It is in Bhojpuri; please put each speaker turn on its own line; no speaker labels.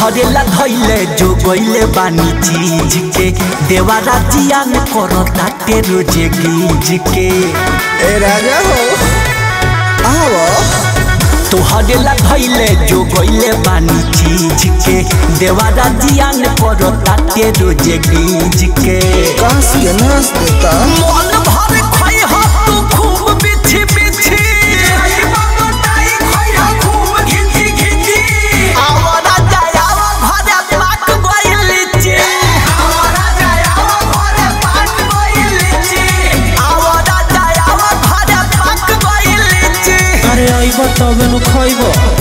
तोहरे ला धइले जो गइले बानी चीज के देवारा जियान करता ते रोजे गीज के।
ए राजा हो आओ
तोहरे ला धइले जो गइले बानी चीज के देवारा जियान करता ते रोजे गीज के।
काश के नाच देता
मन भर खाई हो तू खूब बिछी बिछी
तबे नु खइबो।